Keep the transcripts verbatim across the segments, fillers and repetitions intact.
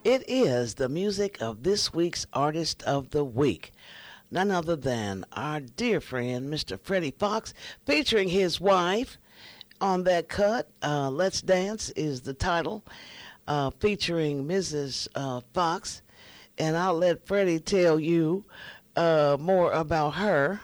It is the music of this week's Artist of the Week. None other than our dear friend, Mister Freddie Fox, featuring his wife on that cut. Uh, Let's Dance is the title, uh, featuring Missus Uh, Fox. And I'll let Freddie tell you uh, more about her.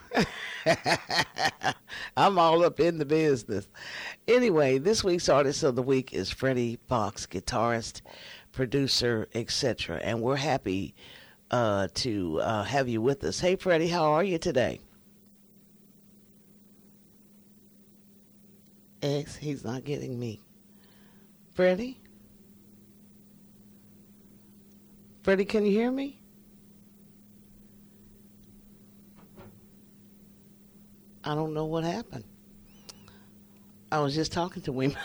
I'm all up in the business. Anyway, this week's Artist of the Week is Freddie Fox, guitarist, producer, et cetera. And we're happy uh, to uh, have you with us. Hey, Freddie, how are you today? X, he's not getting me. Freddie? Freddie, can you hear me? I don't know what happened. I was just talking to him.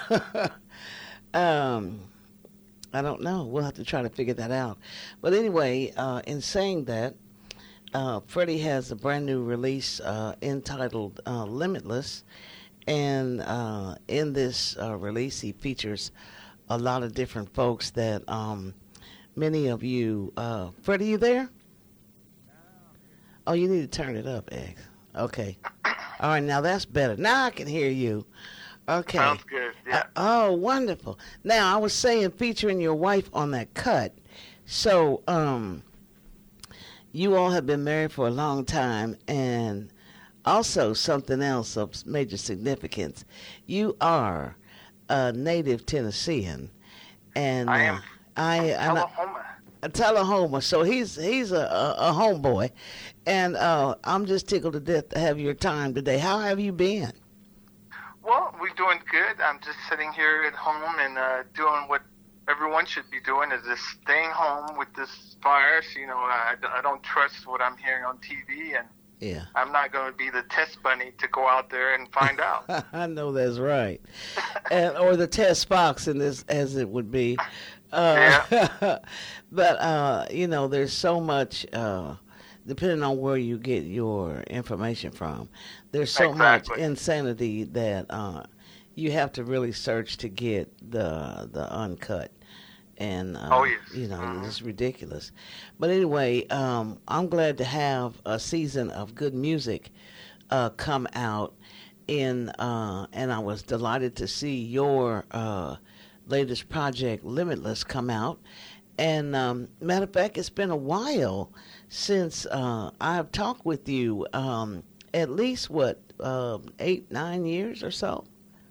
um, I don't know. We'll have to try to figure that out. But anyway, uh, in saying that, uh, Freddie has a brand new release uh, entitled uh, Limitless. And uh, in this uh, release, he features a lot of different folks that um, many of you... Uh, Freddie, you there? Oh, you need to turn it up, X. Okay. All right, now that's better. Now I can hear you. Okay. Sounds good, yeah. Uh, oh, wonderful. Now, I was saying featuring your wife on that cut. So, um, you all have been married for a long time, and also something else of major significance. You are a native Tennessean. And I am. Uh, I, and I, Tullahoma. a Tullahoma, so he's he's a, a, a homeboy, and uh, I'm just tickled to death to have your time today. How have you been? Well, we're doing good. I'm just sitting here at home and uh, doing what everyone should be doing, is just staying home with this virus. You know, I, I don't trust what I'm hearing on T V, and Yeah, I'm not going to be the test bunny to go out there and find out. I know that's right, and or the test box in this, as it would be. Uh, Yeah. But uh, you know, there's so much. Uh, depending on where you get your information from, there's so Exactly. much insanity that uh, you have to really search to get the the uncut. And uh, Oh, yes. you know, Mhm. it's ridiculous. But anyway, um, I'm glad to have a season of good music uh, come out in, uh, and I was delighted to see your uh, latest project, Limitless, come out. And um, matter of fact, it's been a while since uh, I've talked with you. Um, at least what, uh, eight, nine years or so.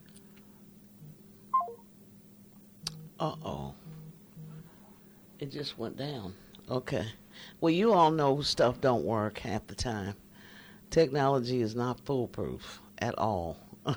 Uh oh. It just went down. Okay. Well, you all know stuff don't work half the time. Technology is not foolproof at all.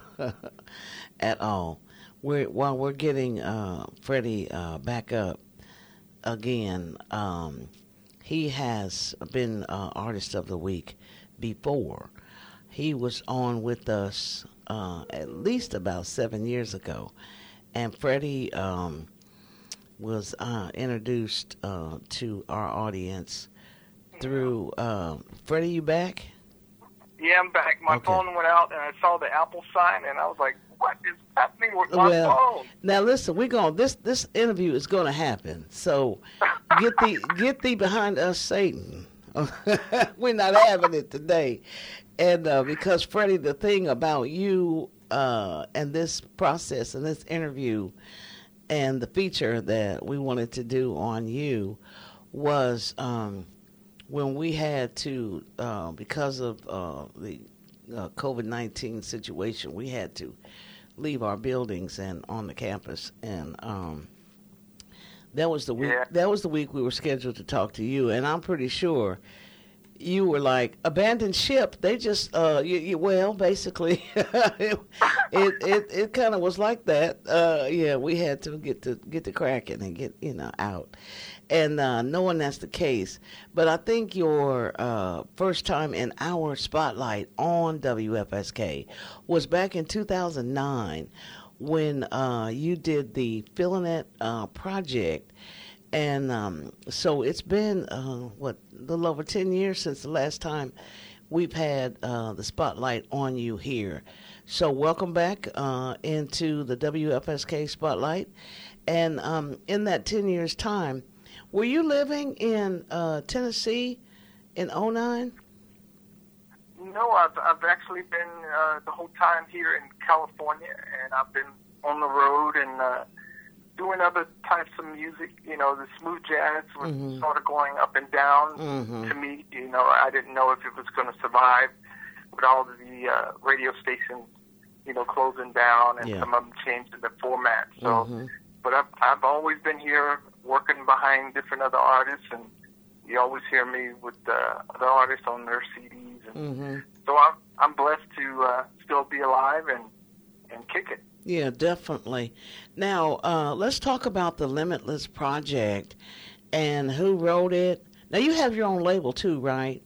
At all. We're, while we're getting uh, Freddie uh, back up again, um, he has been uh, Artist of the Week before. He was on with us uh, at least about seven years ago. And Freddie... Um, was uh, introduced uh, to our audience through uh, Freddie. You back? Yeah, I'm back. My Okay. phone went out, and I saw the Apple sign, and I was like, what is happening with my Well, phone? now listen, we're going. This this interview is going to happen. So get thee get thee behind us, Satan. We're not having it today, and uh, because Freddie, the thing about you uh, and this process and this interview. And the feature that we wanted to do on you was um, when we had to, uh, because of uh, the uh, COVID nineteen situation, we had to leave our buildings and on the campus. And um, that was the week. Yeah. That was the week we were scheduled to talk to you. And I'm pretty sure you were like, abandoned ship. They just, uh, you, you, well, basically, it it, it, it kind of was like that. Uh, yeah, we had to get to get to cracking and get, you know, out. And uh, knowing that's the case. But I think your uh, first time in our spotlight on W F S K was back in two thousand nine when uh, you did the Feeling It uh, project. And um, so it's been, uh, what, a little over ten years since the last time we've had uh, the spotlight on you here. So welcome back uh, into the W F S K spotlight. And um, in that ten years' time, Were you living in uh, Tennessee in oh nine? No, I've I've actually been uh, the whole time here in California, and I've been on the road and uh, doing other types of music. You know, the smooth jazz was Mm-hmm. sort of going up and down Mm-hmm. to me. You know, I didn't know if it was going to survive with all of the uh, radio stations, you know, closing down and Yeah. some of them changing the format. So, Mm-hmm. but I've I've always been here working behind different other artists, and you always hear me with uh, other artists on their C Ds. And Mm-hmm. so I'm I'm blessed to uh, still be alive and and kick it. Yeah, definitely. Now, uh, let's talk about the Limitless Project and who wrote it. Now, you have your own label too, right?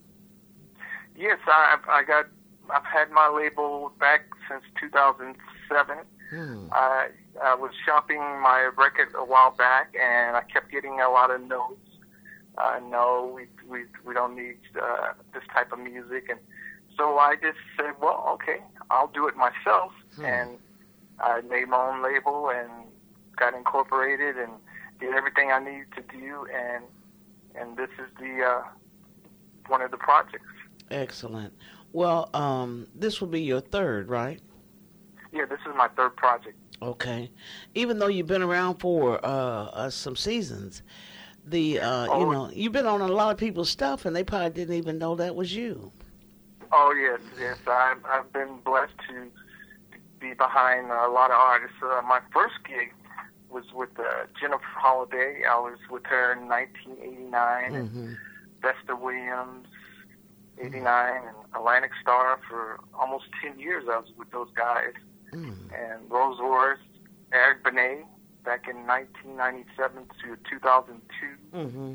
Yes, I I got I've had my label back since two thousand seven. Hmm. I I was shopping my record a while back, and I kept getting a lot of no's. Uh, no, we we we don't need uh, this type of music, and so I just said, well, okay, I'll do it myself, Hmm. and I made my own label and got incorporated and did everything I needed to do, and and this is the uh, one of the projects. Excellent. Well, um, this will be your third, right? Yeah, this is my third project. Okay. Even though you've been around for uh, uh, some seasons, the uh, Oh. you know you've been on a lot of people's stuff, and they probably didn't even know that was you. Oh yes, yes. I've I've been blessed to be behind a lot of artists. Uh, my first gig was with uh, Jennifer Holliday. I was with her in nineteen eighty-nine, and Mm-hmm. Vesta Williams, eighty-nine, and Atlantic Star for almost ten years. I was with those guys, Mm. and Rose Orris, Eric Benet, back in nineteen ninety-seven to two thousand two, Mm-hmm.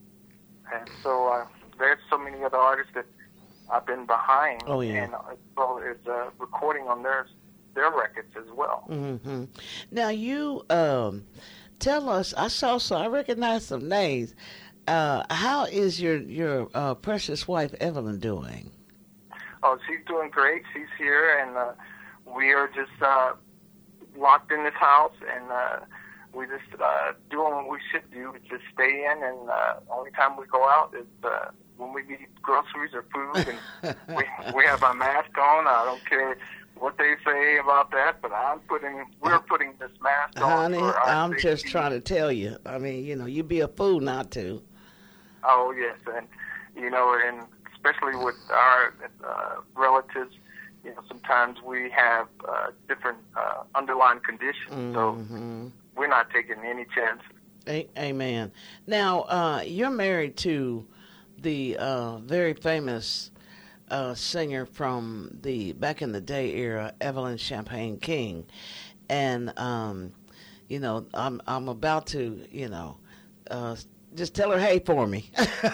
and so uh, there's so many other artists that I've been behind, Oh, yeah. and as well as uh, recording on their their records as well. Mm-hmm. Now you um, tell us. I saw so I recognize some names. Uh, how is your your uh, precious wife Evelyn doing? Oh, she's doing great. She's here, and uh, we are just uh, locked in this house, and uh, we just uh, doing what we should do, which is stay in, and uh, only time we go out is uh, when we need groceries or food, and we we have our mask on. I don't care what they say about that, but I'm putting we're putting this mask on. Honey, for our I'm just safety. trying to tell you. I mean, you know, you'd be a fool not to. Oh yes, and you know, and especially with our uh, relatives, you know, sometimes we have uh, different uh, underlying conditions, so Mm-hmm. we're not taking any chances. A- Amen. Now, uh, you're married to the uh, very famous uh, singer from the back in the day era, Evelyn Champagne King, and um, you know, I'm I'm about to, you know, uh, just tell her hey for me.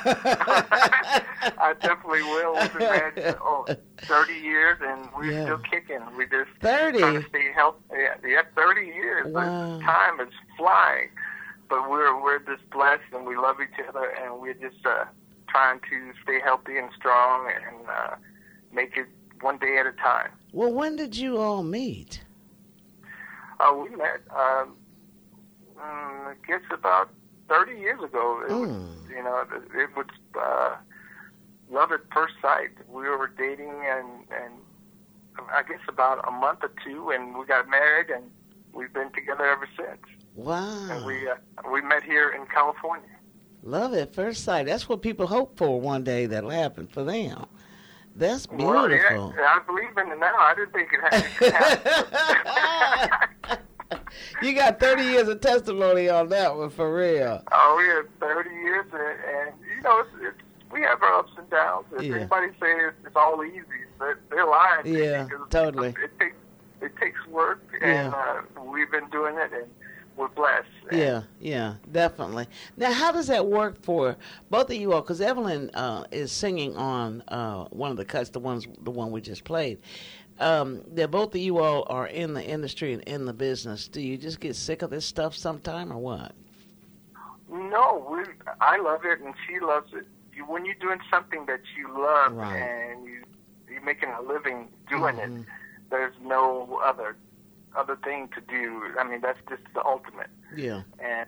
I definitely will. We've been married oh, thirty years, and we're Yeah. still kicking. We just thirty. trying to stay healthy. Yeah, yeah, thirty years. Wow. But time is flying, but we're we're just blessed, and we love each other, and we're just uh, trying to stay healthy and strong, and uh, make it one day at a time. Well, when did you all meet? Uh, we met, um, mm, I guess, about thirty years ago. It was, Mm. you know, it, it was uh, love at first sight. We were dating, and and I guess about a month or two, and we got married, and we've been together ever since. Wow. And we uh, we met here in California. Love at first sight. That's what people hope for one day that'll happen for them. That's beautiful. Well, yeah, I believe in it now. I didn't think it had- it could happen. You got thirty years of testimony on that one, for real. Oh, we had thirty years, and, and you know, it's, it's, we have our ups and downs. If Yeah. anybody says it's all easy, they're, they're lying. to you, Yeah, because totally. It takes it takes work, and uh, we've been doing it, and we're blessed. And Yeah, yeah, definitely. Now, how does that work for both of you all? Because Evelyn uh, is singing on uh, one of the cuts, the ones, the one we just played. Um, that both of you all are in the industry and in the business. Do you just get sick of this stuff sometime, or what? No, we, I love it, and she loves it. You, when you're doing something that you love, Right. and you, you're making a living doing Mhm. it, there's no other other thing to do. I mean, that's just the ultimate. Yeah. And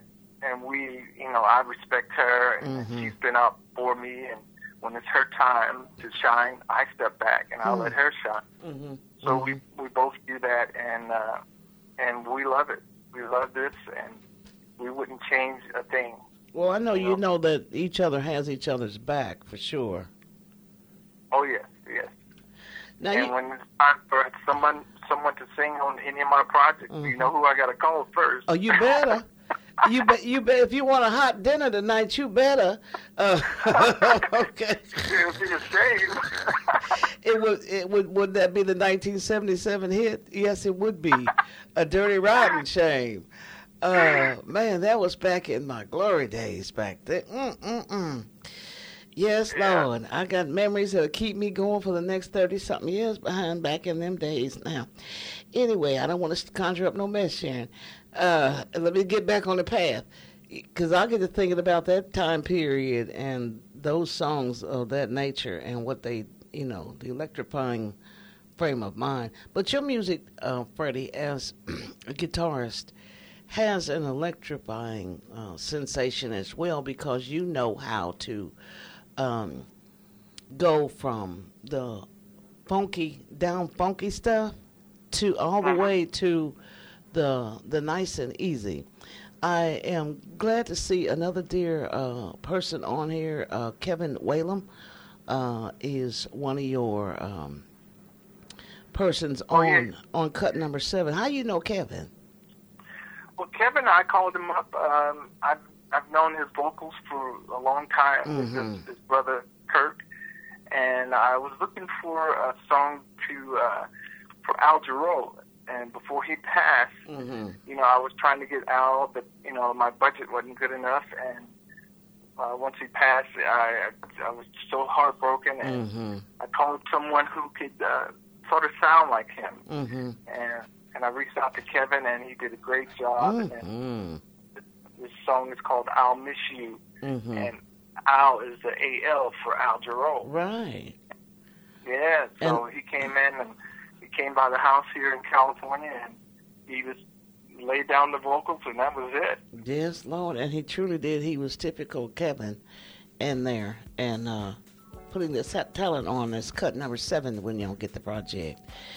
and we, you know, I respect her, and Mhm. she's been out for me, and when it's her time to shine, I step back and I'll Mm. let her shine. Mhm. So Mhm. we we both do that, and uh, and we love it. We love this, and we wouldn't change a thing. Well, I know You you know. know that each other has each other's back for sure. Oh yes, yes. Now and you, when it's time for someone someone to sing on any of my projects, Mhm. you know who I got to call first. oh, you better. You bet. You bet. If you want a hot dinner tonight, you better. Uh, okay. It would be a shame. It would. It would. Would that be the nineteen seventy-seven hit? Yes, it would be. A Dirty Rotten Shame. Uh, man, that was back in my glory days back then. Mm, mm, mm. Yes, Yeah. Lord. I got memories that'll keep me going for the next thirty-something years behind back in them days now. Anyway, I don't want to conjure up no mess, Sharon. Uh, let me get back on the path. Because I get to thinking about that time period and those songs of that nature and what they, you know, the electrifying frame of mind. But your music, uh, Freddie, as a guitarist, has an electrifying uh, sensation as well because you know how to um, go from the funky, down funky stuff to all the Uh-huh. way to the the nice and easy. I am glad to see another dear uh, person on here. Uh, Kevin Whalum uh, is one of your um, persons Oh, on yeah. on cut number seven. How you know Kevin? Well, Kevin, I called him up. Um, I've I've known his vocals for a long time. with Mhm. His, his brother Kirk, and I was looking for a song to uh, for Al Jarreau. And before he passed, Mm-hmm. you know, I was trying to get Al, but you know, my budget wasn't good enough. And uh, once he passed, I I was so heartbroken, and Mm-hmm. I called someone who could uh, sort of sound like him. Mm-hmm. And and I reached out to Kevin, and he did a great job. And Mm-hmm. this song is called "I'll Miss You," Mm-hmm. and Al is the A L for Al Jarreau. Right. Yeah, so he came in and he came by the house here in California, and he was laid down the vocals, and that was it. Yes, Lord, and he truly did. He was typical Kevin in there, and uh, putting this talent on this cut number seven when you don't get the project.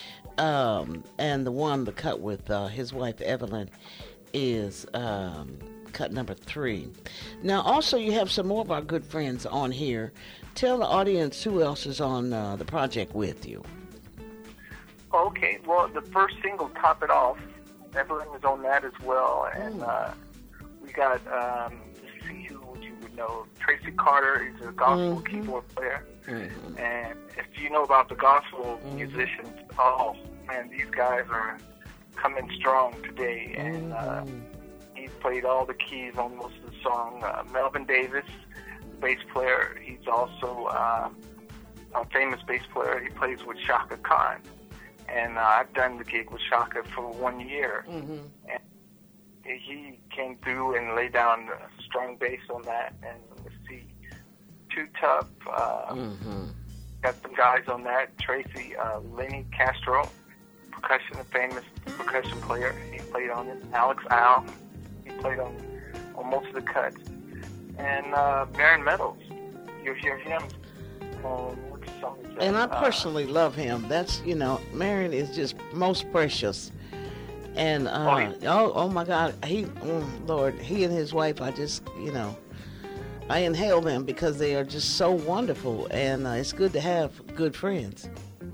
Um, and the one, the cut with uh, his wife Evelyn, is um, cut number three. Now, also, you have some more of our good friends on here. Tell the audience who else is on uh, the project with you. Okay, well, the first single, "Top It Off," Evelyn was on that as well, and uh, we got, um, let's see who you would know, Tracy Carter. He's a gospel Mhm. keyboard player, Mm-hmm. and if you know about the gospel Mhm. musicians, oh man, these guys are coming strong today, and uh, Mhm. he played all the keys on most of the song. Uh, Melvin Davis, bass player, he's also uh, a famous bass player. He plays with Shaka Khan. And uh, I've done the gig with Shaka for one year. Mm-hmm. And he came through and laid down a strong bass on that. And let's see, Too Tough, uh, Mm-hmm. got some guys on that. Tracy, uh, Lenny Castro, percussion, a famous percussion player. He played on it. Alex Al, he played on, on most of the cuts. And uh, Baron Meadows, you'll hear him on which song is that? And I Uh, personally love him. That's, you know, Marion is just most precious. And, uh, Oh, he- oh, oh my God, he, mm, Lord, he and his wife, I just, you know, I inhale them because they are just so wonderful. And uh, it's good to have good friends.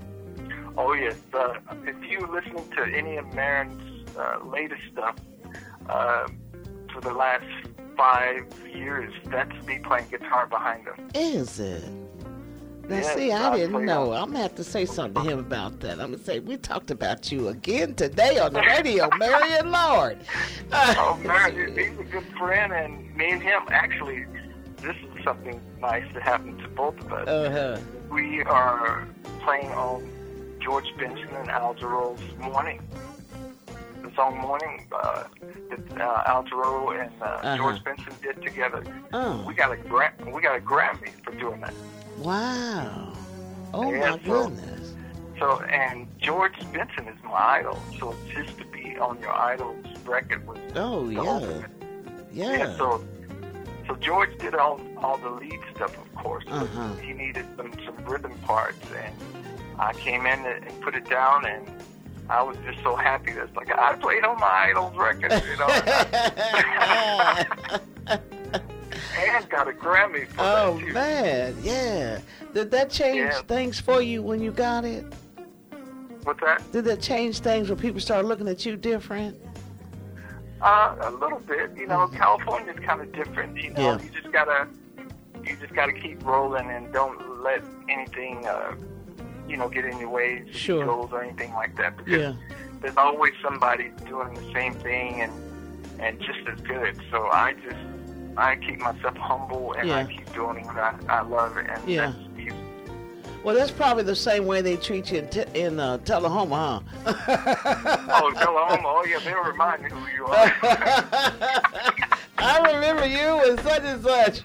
Oh yes, uh, if you're listening to any of Marin's uh, latest stuff uh, for the last five years, that's me playing guitar behind them. Is it? Now, Yes, see, I I didn't play know. on- I'm going to have to say something to him about that. I'm going to say, we talked about you again today on the radio, Marion Lord. Oh, Marin, he's a good friend, and me and him, actually, this is something nice that happened to both of us. Uh-huh. We are playing on George Benson and Al Jarreau's Morning. The song Morning uh, that uh, Al Jarreau and uh, Uh-huh. George Benson did together. Oh, We got a gra- we got a Grammy for doing that. wow. Oh, Yeah, my so- goodness. So, and George Benson is my idol. So just to be on your idol's record was Oh, the yeah. ultimate. Yeah. yeah so, so George did all all the lead stuff, of course. But Uh-huh. he needed some some rhythm parts, and I came in and put it down, and I was just so happy. That's like I played on my Idols record, you know. And got a Grammy for Oh, that too. man, yeah. Did that change Yeah. things for you when you got it? What's that? Did that change things when people started looking at you different? Uh, a little bit. You know, California's kind of different. You know, Yeah. you just gotta, you just gotta keep rolling and don't let anything, uh, you know, get in your way, Sure. goals or anything like that. Because Yeah. there's always somebody doing the same thing and and just as good. So I just, I keep myself humble and I Yeah. keep doing what I, I love, and Yeah. that's music. Well, that's probably the same way they treat you in, te- in uh, Tullahoma, huh? Oh, Tullahoma, oh yeah, they'll remind me who you are. I remember you and such and such.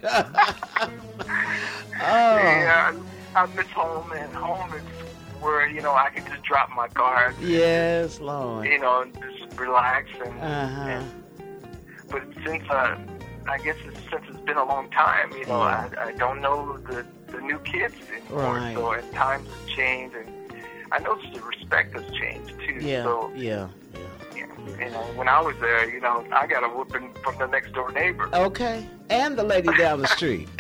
Oh. Yeah, I miss home, and home is where, you know, I can just drop my guard. Yes, Lord. You know, and just relax. And, Uh-huh. and but since uh, I guess it's, since it's been a long time, you know, Yeah. I, I don't know the, the new kids anymore. Right. So and times have changed, and I noticed the respect has changed too. Yeah, So yeah, you know, when I was there, you know, I got a whooping from the next door neighbor. Okay. And the lady down the street.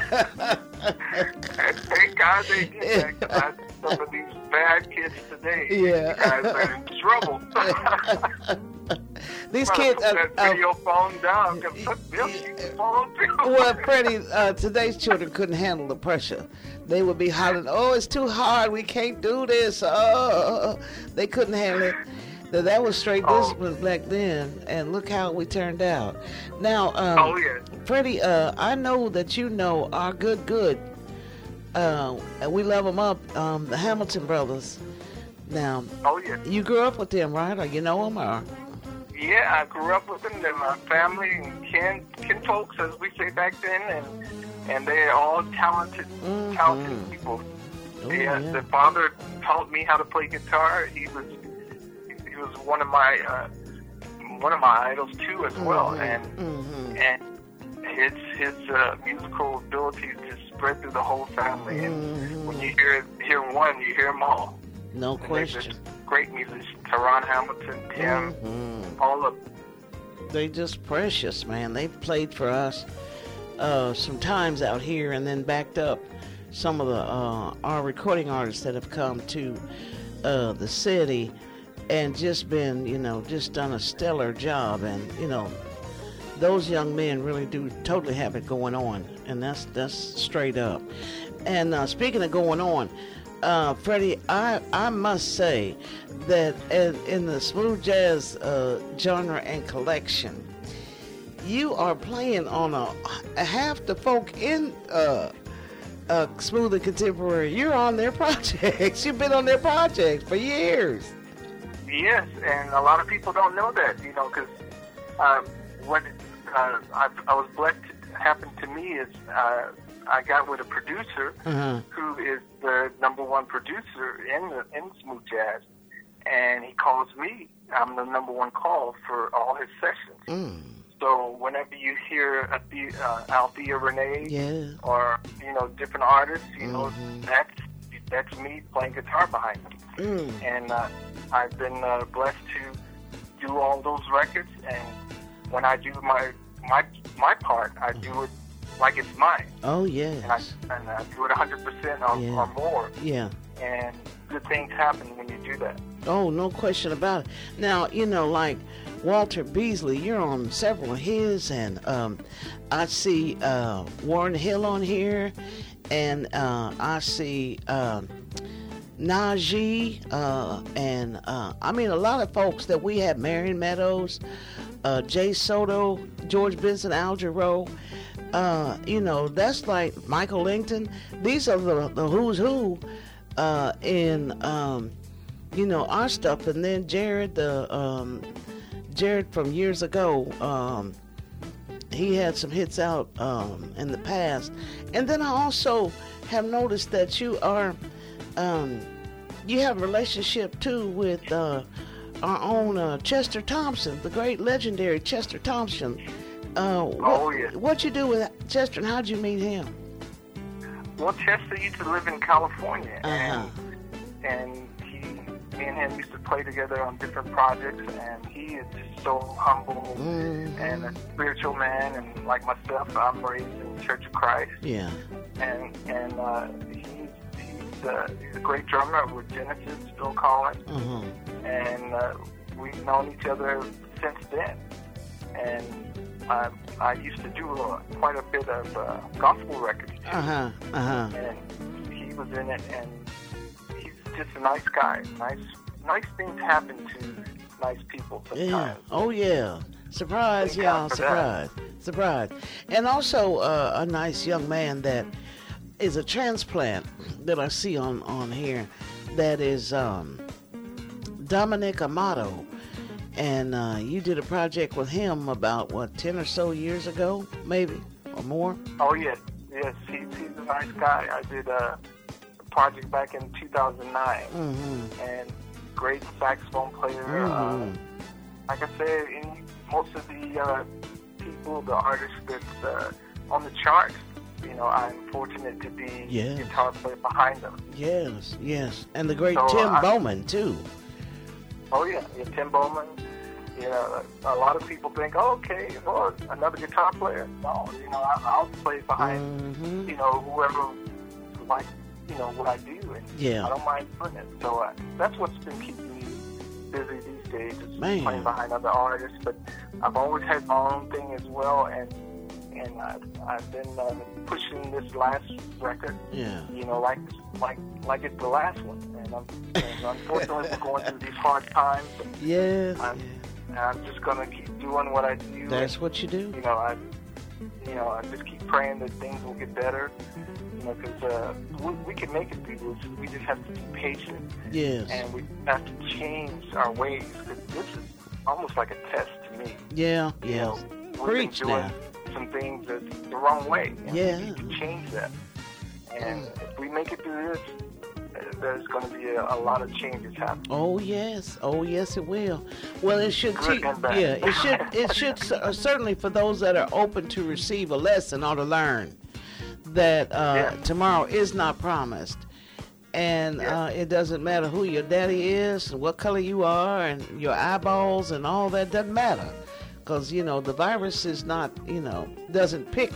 And thank God they did that, 'cause I, some of these bad kids today, Yeah. you guys are in trouble. These Gotta kids, put uh, that uh, video phone down, because they'll keep the phone too. well, Freddie, uh, today's children couldn't handle the pressure. They would be hollering, "Oh, it's too hard. We can't do this." Oh, they couldn't handle it. Now, that was straight Oh. discipline back then, and look how we turned out. Now, um, Oh, yeah. Freddie, uh, I know that you know our good, good. Uh, and we love them up, um, the Hamilton brothers. Now, Oh, yeah. you grew up with them, right? Or you know them, or? Yeah, I grew up with them. They're my family and kin, kin folks, as we say back then, and and they're all talented, Mhm. talented people. Oh, yeah, yeah. the father taught me how to play guitar. He was he was one of my uh, one of my idols too, as well, Mhm. and Mhm. and his his uh, musical ability just spread through the whole family. And Mhm. when you hear hear one, you hear them all. No And they're question. just great musicians. Teron Hamilton, Tim, Mhm. all of They just precious, man. They've played for us uh, some times out here, and then backed up some of the uh, our recording artists that have come to uh, the city, and just been, you know, just done a stellar job. And you know, those young men really do totally have it going on, and that's that's straight up. And uh, speaking of going on, uh, Freddie, I I must say that in, in the smooth jazz uh, genre and collection, you are playing on a, a half the folk in uh, uh, smooth and contemporary. You're on their projects. You've been on their projects for years. Yes, and a lot of people don't know that, you know, because um, what uh, I, I was blessed to happen to me is uh, I got with a producer Uh-huh. who is the number one producer in the, in smooth jazz, and he calls me. I'm the number one call for all his sessions. Mm. So whenever you hear a, uh, Althea Renee Yeah. or you know different artists, you know Mhm. that's that's me playing guitar behind them. Mm. And uh, I've been uh, blessed to do all those records. And when I do my my my part, I do it like it's mine, Oh and I yes. and I do it one hundred percent or, Yeah. or more. Yeah. And good things happen when you do that. Oh, no question about it. Now, you know, like Walter Beasley, you're on several of his, and um, I see uh, Warren Hill on here, and uh, I see um, Najee, uh, and uh, I mean, a lot of folks that we have, Marion Meadows, uh, Jay Soto, George Benson, Al Jarreau. Uh, you know, that's like Michael Langton. These are the, the who's who uh, in, um, you know, our stuff. And then Jared, the um, Jared from years ago, um, he had some hits out um, in the past. And then I also have noticed that you are, um, you have a relationship too with uh, our own uh, Chester Thompson, the great legendary Chester Thompson. Uh, what, oh, yeah. What you do with Chester, and how'd you meet him? Well, Chester used to live in California, Uh-huh. and, and he, me and him used to play together on different projects, and he is just so humble Mm-hmm. and a spiritual man, and like myself, I'm raised in the Church of Christ, Yeah. and and uh, he's, he's, uh, he's a great drummer with Genesis, Phil Collins, Uh-huh. and uh, we've known each other since then, and I, I used to do uh, quite a bit of uh, gospel records, too. Uh-huh. Uh-huh. And he was in it, and he's just a nice guy. Nice, nice things happen to nice people sometimes. Yeah. Oh, yeah. Surprise, Thank y'all. God for Surprise. Surprise. And also uh, a nice young man that is a transplant that I see on, on here that is um, Dominic Amato. And uh, you did a project with him about, what, ten or so years ago, maybe, or more? Oh, yes. Yes, he's, he's a nice guy. I did a, a project back in two thousand nine, Mm-hmm. and great saxophone player. Mm-hmm. Uh, like I said, in most of the uh, people, the artists that's uh, on the charts, you know, I'm fortunate to be Yeah. the guitar player behind them. Yes, yes. And the great So, Tim I- Bowman, too. Oh, yeah, yeah, Tim Bowman. You know, a lot of people think, oh, okay, well, another guitar player. No, you know, I, I'll play behind, Mm-hmm. you know, whoever like, you know, what I do. And Yeah. I don't mind doing it. So uh, that's what's been keeping me busy these days, is Man. playing behind other artists. But I've always had my own thing as well, and and I've, I've been uh, pushing this last record, Yeah. you know, like like like it's the last one. And, I'm, and unfortunately, we're going through these hard times. And Yes. I'm, yes. and I'm just gonna keep doing what I do. That's what you do. You know, I, you know, I just keep praying that things will get better. You know, because uh, we, we can make it through this. We just have to be patient, Yes. and we have to change our ways. Because this is almost like a test to me. Yeah. You Yes. know, we've Preach been doing now. some things that's the wrong way, and Yeah. we need to change that. And if we make it through this, uh, there's going to be a, a lot of changes happening. Oh yes, oh yes, it will. Well, it should Good teach. and bad. Yeah, it should. It should cer- certainly for those that are open to receive a lesson or to learn that uh, Yeah. tomorrow is not promised, and Yeah. uh, it doesn't matter who your daddy is and what color you are and your eyeballs and all that doesn't matter, because you know the virus is not, you know, doesn't pick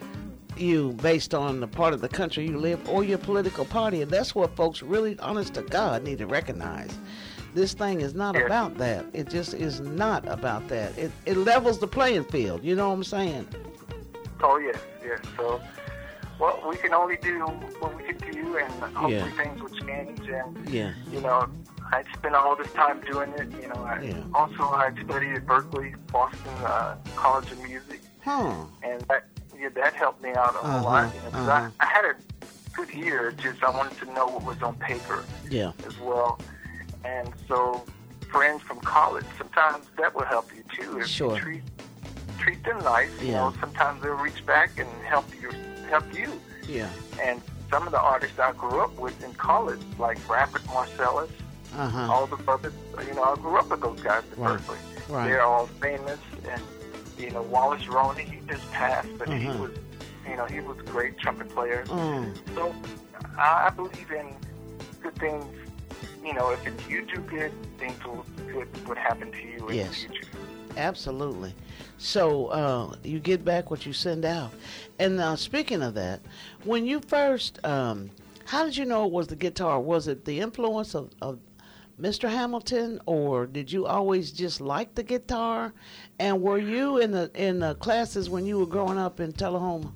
you based on the part of the country you live or your political party, and that's what folks really, honest to God, need to recognize. This thing is not Yeah. about that. It just is not about that. It it levels the playing field. You know what I'm saying? Oh, yes, yes. So, well, we can only do what we can do, and hopefully Yeah. things will change. And, Yeah. you know, I spent all this time doing it. You know, I, Yeah. also I studied at Berkeley, Boston uh, College of Music, Huh. and that yeah, that helped me out a Uh-huh, lot. You know, 'cause uh-huh. I, I had a good ear, just I wanted to know what was on paper Yeah. as well. And so, friends from college, sometimes that will help you too. If Sure. you treat treat them nice, you Yeah. know, sometimes they'll reach back and help you help you. Yeah. And some of the artists I grew up with in college, like Rapid Marcellus, Uh huh. all the brothers, you know, I grew up with those guys in Right. Berkeley. Right. They're all famous, and you know, Wallace Roney, he just passed, but he Mhm. was, you know, he was a great trumpet player. Mm. So I, I believe in good things. You know, if it, you do good, things will good would happen to you in Yes. the future. Absolutely. So uh, you get back what you send out. And uh, speaking of that, when you first, um, how did you know it was the guitar? Was it the influence of, of Mister Hamilton, or did you always just like the guitar? And were you in the in the classes when you were growing up in Tullahoma?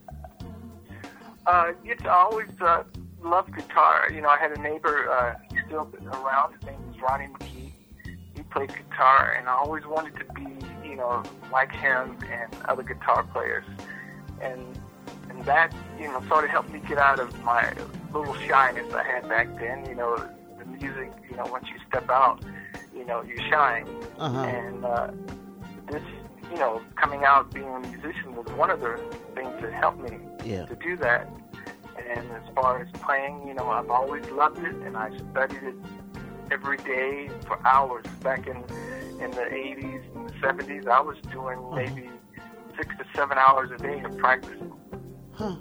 Uh, yes, I always uh, loved guitar. You know, I had a neighbor, uh, he's still around. His name was Ronnie McKee. He played guitar, and I always wanted to be, you know, like him and other guitar players. And and that, you know, sort of helped me get out of my little shyness I had back then. You know, the music, you know, once you step out, you know, you shine. Uh-huh. And uh, this, you know, coming out being a musician was one of the things that helped me Yeah. to do that. And as far as playing, you know, I've always loved it, and I studied it every day for hours. Back in in the eighties and the seventies, I was doing maybe six to seven hours a day of practicing. Huh.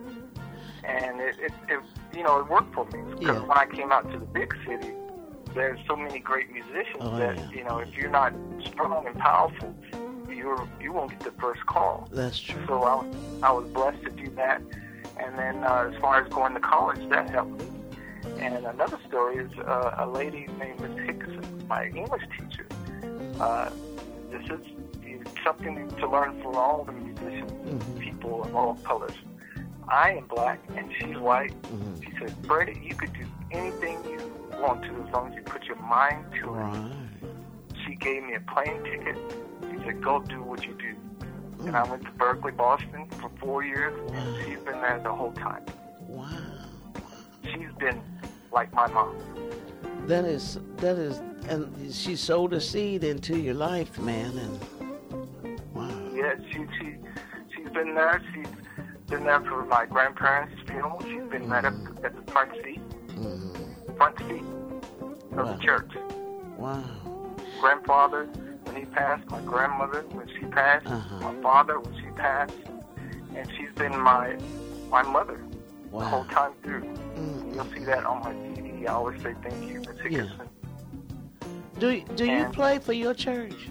And it, it, it you know, it worked for me. Because Yeah. when I came out to the big city, there's so many great musicians Oh, that, yeah. you know, if you're not strong and powerful, you're, you won't get the first call. That's true. So I, was- I was blessed to do that. And then uh, as far as going to college, that helped me. And another story is uh, a lady named Miss Hickson, my English teacher. Uh, this is something to learn for all the musicians, Mhm. people of all colors. I am black and she's white. Mhm. She said, Freddie, you could do anything you want to as long as you put your mind to it. Right. She gave me a plane ticket. She said, go do what you do. Mm. And I went to Berkeley, Boston for four years, Wow. and she's been there the whole time. Wow. She's been like my mom. That is, that is, and she sowed a seed into your life, man, and wow. Yeah, she, she, she's been there. She's been there for my grandparents' funeral. She's been right up at the front seat, Mhm. front seat of Wow. the church. Wow. Grandfather, when he passed, my grandmother, when she passed, Uh-huh. my father, when she passed, and she's been my my mother Wow. the whole time through. Mm. You'll see that on my C D. I always say thank you, Miss Hickerson. Do do you And- play for your church?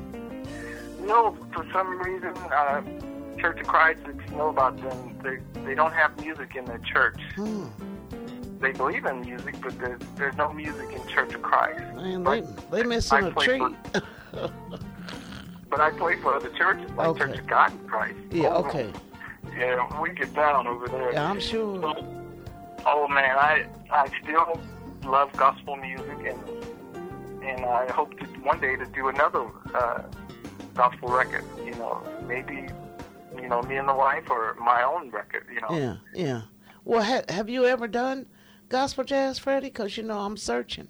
No, for some reason, uh, Church of Christ, if you know about them, they they don't have music in their church. Hmm. They believe in music, but there's, there's no music in Church of Christ. Man, But they they missing I a play treat. for- But I play for other churches, like Okay. Church of God in Christ. Yeah. Oh, Okay. Yeah, we get down over there. Yeah, I'm sure. Oh man, I I still love gospel music, and and I hope to one day to do another uh, gospel record. You know, maybe you know me and the wife, or my own record. You know. Yeah. Yeah. Well, ha- have you ever done gospel jazz, Freddie? Because you know I'm searching.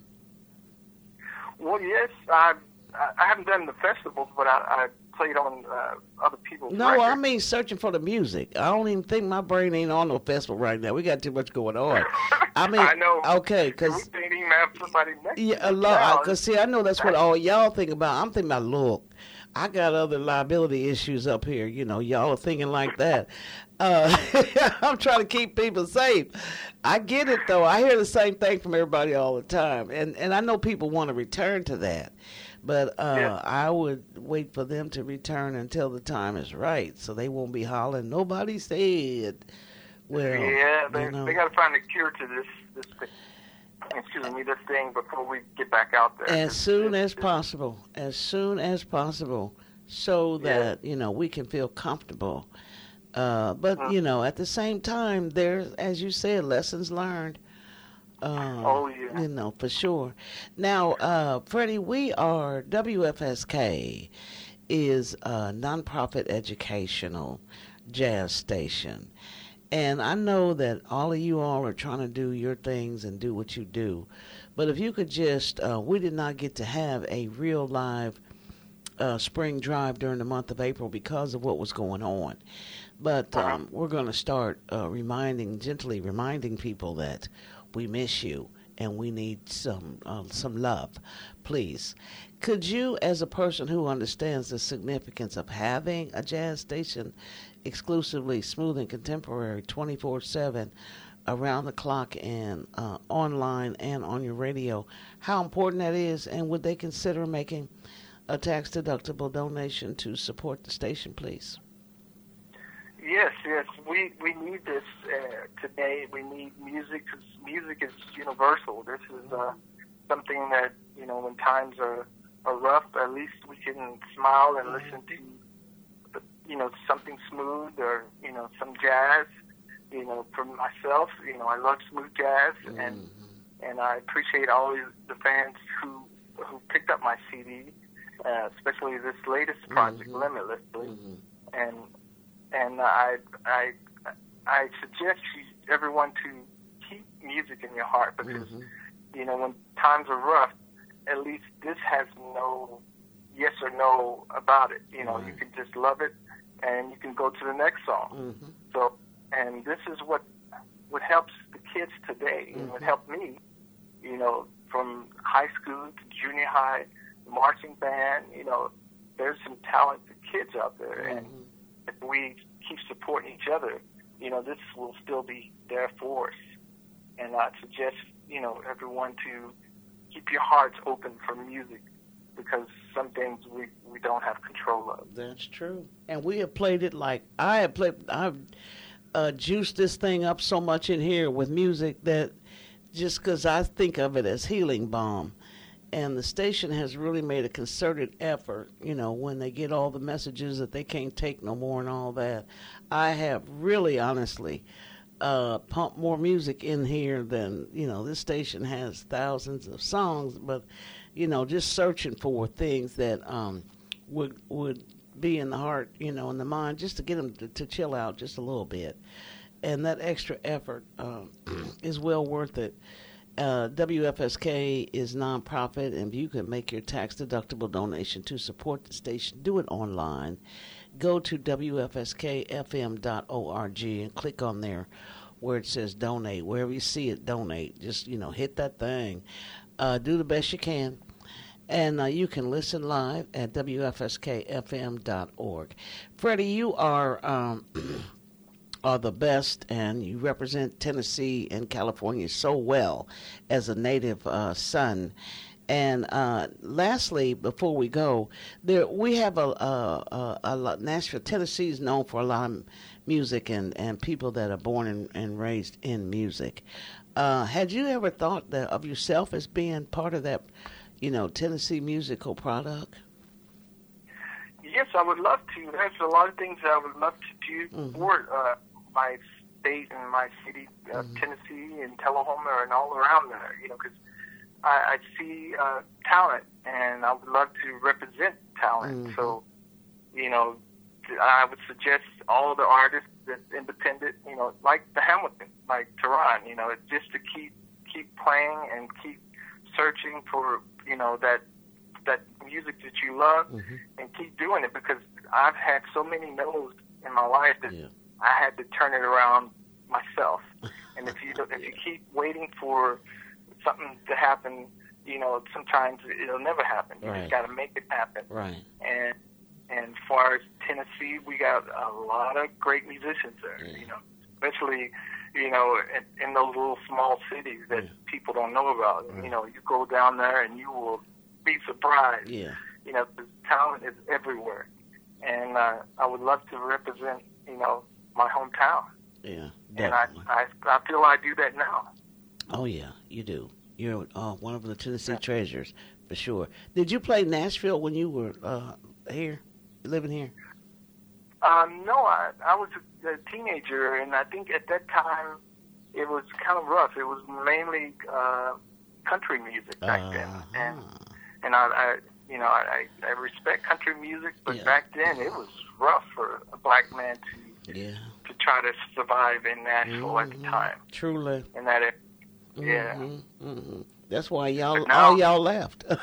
Well, yes, I I haven't done the festivals, but I, I played on uh, other people's No, records. I mean searching for the music. I don't even think my brain ain't on no festival right now. We got too much going on. I mean, I know. okay, We because didn't even have somebody next yeah, to a us lot. now. Because see, I know that's what all y'all think about. I'm thinking about, look, I got other liability issues up here. You know, y'all are thinking like that. Uh, I'm trying to keep people safe. I get it though. I hear the same thing from everybody all the time, and and I know people want to return to that. But uh, Yeah. I would wait for them to return until the time is right, so they won't be hollering. Nobody said. Well, yeah, they you know, they got to find a cure to this this thing. Excuse me, this thing before we get back out there. as This- soon this- as this- possible, as soon as possible, so Yeah. that you know we can feel comfortable. Uh, but Mhm. you know, at the same time, there's, as you said, lessons learned. Uh, Oh, yeah. You know, for sure. Now, uh, Freddie, we are W F S K is a nonprofit educational jazz station. And I know that all of you all are trying to do your things and do what you do. But if you could just, uh, we did not get to have a real live uh, spring drive during the month of April because of what was going on. But um, we're going to start uh, reminding, gently reminding people that we miss you and we need some uh, some love. Please, could you, as a person who understands the significance of having a jazz station exclusively smooth and contemporary twenty-four seven around the clock and uh, online and on your radio, how important that is, and would they consider making a tax-deductible donation to support the station, please? Yes, yes, we we need this uh, today. We need music, 'cause music is universal. This is uh, something that, you know, when times are, are rough, at least we can smile and listen to, you know, something smooth, or, you know, some jazz. You know, for myself, you know, I love smooth jazz, and and I appreciate all the fans who who picked up my C D, uh, especially this latest project, Mhm. Limitlessly, Mhm. and and I I I suggest you, everyone to keep music in your heart, because Mhm. you know, when times are rough, at least this has no yes or no about it. You know, Right. you can just love it, and you can go to the next song. Mhm. So, and this is what what helps the kids today, and what Mhm. helped me, you know, from high school to junior high, marching band. You know, there's some talented kids out there, and Mhm. if we keep supporting each other, you know, this will still be there for us. And I suggest, you know, everyone to keep your hearts open for music, because some things we, we don't have control of. That's true. And we have played it like, I have played, I've uh, juiced this thing up so much in here with music that just because I think of it as healing balm. And the station has really made a concerted effort, you know, when they get all the messages that they can't take no more and all that. I have really, honestly, uh, pumped more music in here than, you know, this station has thousands of songs, but, you know, just searching for things that um, would would be in the heart, you know, in the mind, just to get them to, to chill out just a little bit. And that extra effort uh, is well worth it. Uh, W F S K is nonprofit, and you can make your tax-deductible donation to support the station. Do it online. Go to W F S K F M dot org and click on there where it says donate. Wherever you see it, donate. Just, you know, hit that thing. Uh, do the best you can. And uh, you can listen live at W F S K F M dot org. Freddie, you are... Um, are the best, and you represent Tennessee and California so well as a native uh, son. And uh, lastly, before we go, there we have a, a, a, a lot, Nashville, Tennessee is known for a lot of music and, and people that are born and, and raised in music. Uh, had you ever thought that of yourself as being part of that, you know, Tennessee musical product? Yes, I would love to. There's a lot of things that I would love to do mm-hmm. for uh, my state and my city, uh, mm-hmm. Tennessee and Tullahoma and all around there, you know, because I, I see uh, talent, and I would love to represent talent. Mm-hmm. So, you know, I would suggest all the artists that's independent, you know, like the Hamilton, like Tehran, you know, just to keep keep playing and keep searching for, you know, that that music that you love, mm-hmm. and keep doing it, because I've had so many no's in my life that yeah. I had to turn it around myself. And if you if you keep waiting for something to happen, you know, sometimes it'll never happen. You right. just got to make it happen. Right. And and as far as Tennessee, we got a lot of great musicians there. Yeah. You know, especially you know in, in those little small cities that yeah. people don't know about. Right. You know, you go down there and you will be surprised. Yeah. You know, the talent is everywhere, and uh, I would love to represent, you know, my hometown. Yeah, definitely. And I, I, I feel I do that now. Oh yeah, you do. You're uh, one of the Tennessee yeah. treasures for sure. Did you play Nashville when you were uh, here, living here? Um, no, I I was a, a teenager, and I think at that time it was kind of rough. It was mainly uh, country music back uh-huh. then, and. And I, I, you know, I, I respect country music, but yeah. back then it was rough for a black man to yeah. to try to survive in Nashville mm-hmm. at the time. Truly. And that, it, mm-hmm. yeah. Mm-hmm. That's why y'all, now, all y'all left. Well,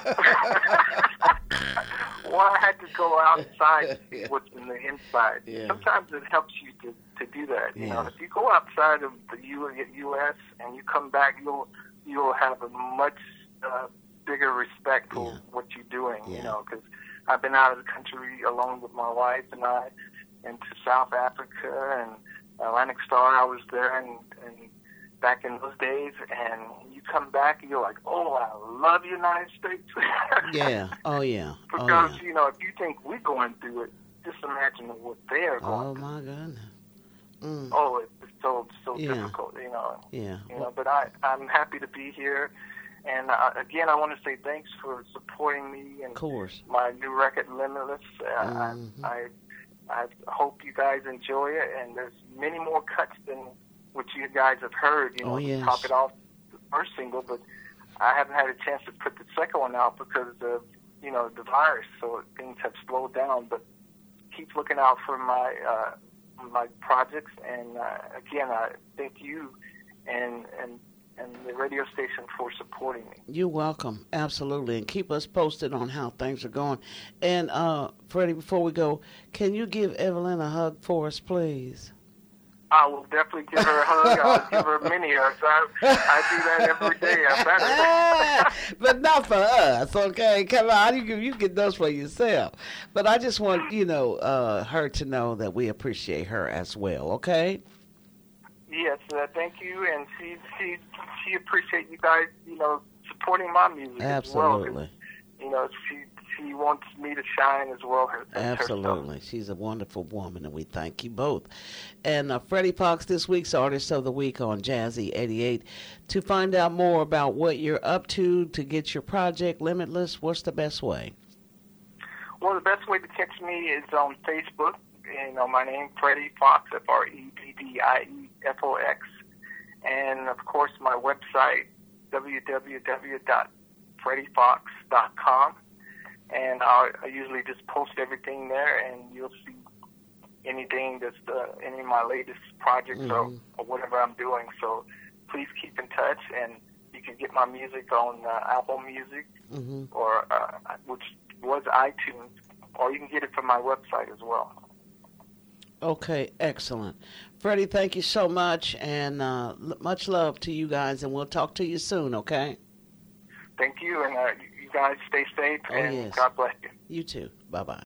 I had to go outside to see what's in the inside. Yeah. Sometimes it helps you to, to do that. You yeah. know, if you go outside of the U S and you come back, you'll you'll have a much uh, bigger respect for yeah. what you're doing, yeah. you know, because I've been out of the country along with my wife and I, and to South Africa and Atlantic Star. I was there and, and back in those days, and you come back and you're like, oh, I love the United States. yeah. Oh yeah. Because oh, yeah. you know, if you think we're going through it, just imagine what they are going oh, through. Oh my goodness. Mm. Oh, it's so so yeah. difficult, you know. Yeah. You know, but I I'm happy to be here. And uh, again, I want to say thanks for supporting me and of course. my new record, Limitless. Uh, mm-hmm. I, I I hope you guys enjoy it, and there's many more cuts than what you guys have heard. You know, oh, yes. Top It Off, the first single, but I haven't had a chance to put the second one out because of you know the virus, so things have slowed down. But keep looking out for my uh, my projects, and uh, again, I thank you and and. and the radio station for supporting me. You're welcome. Absolutely. And keep us posted on how things are going. And, uh, Freddie, before we go, can you give Evelyn a hug for us, please? I will definitely give her a hug. I'll give her a mini hug. So I, I do that every day. I better. But not for us, okay? Come on, you can, you get those for yourself. But I just want, you know, uh, her to know that we appreciate her as well, okay? Yes, uh, thank you. And she, she, she appreciates you guys, you know, supporting my music Absolutely. as well. You know, she she wants me to shine as well. Her, Absolutely. She's a wonderful woman, and we thank you both. And uh, Freddie Fox, this week's Artist of the Week on Jazzy eighty-eight. To find out more about what you're up to, to get your project Limitless, what's the best way? Well, the best way to catch me is on Facebook. You know, my name, Freddie Fox, F R E D D I E F O X. And, of course, my website, w w w dot freddie fox dot com. And I'll, I usually just post everything there, and you'll see anything that's the, any of my latest projects mm-hmm. or, or whatever I'm doing. So please keep in touch, and you can get my music on uh, Apple Music, mm-hmm. or uh, which was iTunes, or you can get it from my website as well. Okay, excellent. Freddie, thank you so much, and uh, much love to you guys, and we'll talk to you soon, okay? Thank you, and uh, you guys stay safe, oh, and yes. God bless you. You too. Bye-bye.